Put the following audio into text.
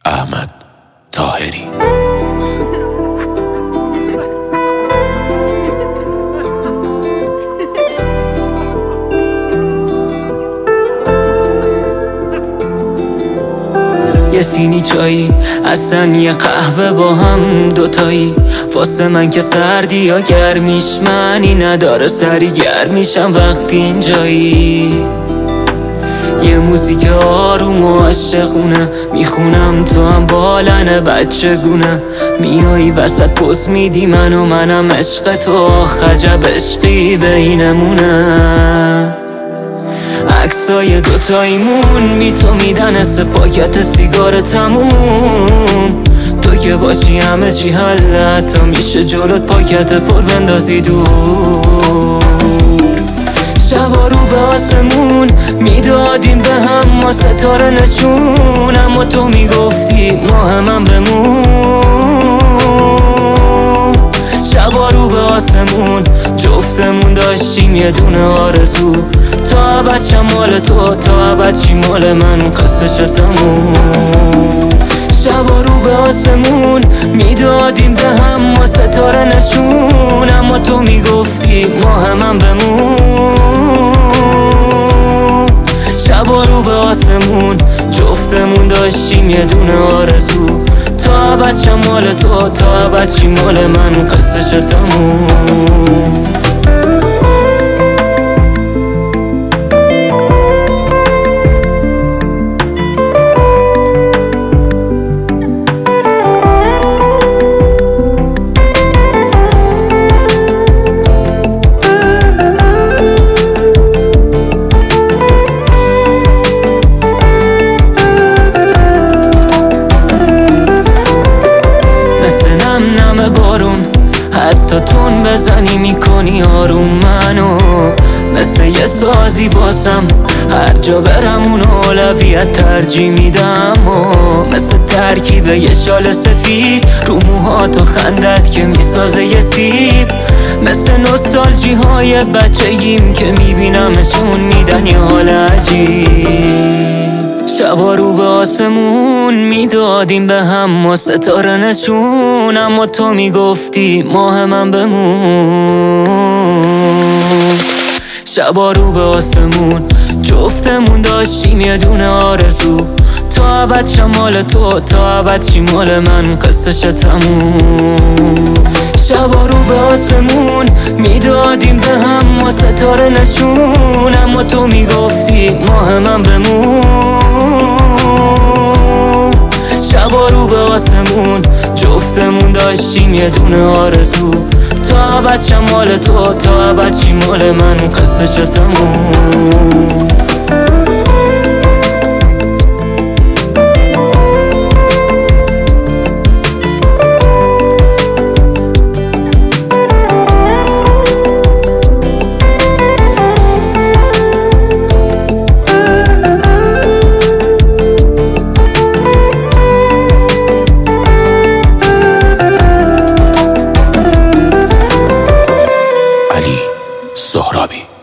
احمد طاهری. یه سینی چایی اصلا یه قهوه با هم دوتایی، واسه من که سردی یا گرمیش معنی نداره، سری گرمیشم وقتی اینجایی. یه موزیک آروم و عاشقونه میخونم، تو هم بالنه بچگونه، میایی وسط پوز میدی منم عشق تو، خجب عشقی بینمونه. عکسای دوتاییمون بی تو میدن حس پاکت سیگار تموم، تو که باشی همه چی حله، حتی میشه جلوت پاکت پر بندازی دور. شبا رو به آسمون میدادیم به هم ما ستاره نشون، اما تو میگفتی ماه من بمون. شبا رو به آسمون جفتمون داشتیم یه دونه آرزو، تا ابد شمال تو تا ابد چی مال من، قصه‌ش تموم. شبا رو به آسمون میدادیم به هم ما ستاره نشون، اما تو میگفتی ماه من بمون. شبا رو به آسمون جفتمون داشتیم یه دونه آرزو، تا ابد شمال تو تا ابد چی مال من، قصه‌ش تموم. حتی تون بزنی میکنی آروم منو، مثل یه سازی واسم هر جا برم اونو اولویت ترجیح میدم، و مثل ترکیب یه شال سفید رو موهات و خندت که میسازه یه سیب، مثل نوستالژی های بچگیم که میبینمشون میدن یه حال عجیب. شبا رو به آسمون میدادیم به هم ما ستاره نشون، اما تو میگفتی ماه من بمون. شبا رو به آسمون جفتمون داشتیم یه دونه آرزو، تا ابد شمال تو تا ابد چی مال من، قصه‌ش تموم. شبا رو به آسمون میدادیم به هم ما ستاره نشون، اما تو میگفتی ماه من بمون. شبا رو به آسمون جفتمون داشتیم یه دونه آرزو، تا ابد شمال تو تا ابد چی مال من، قصه‌ش تموم. سهرابی.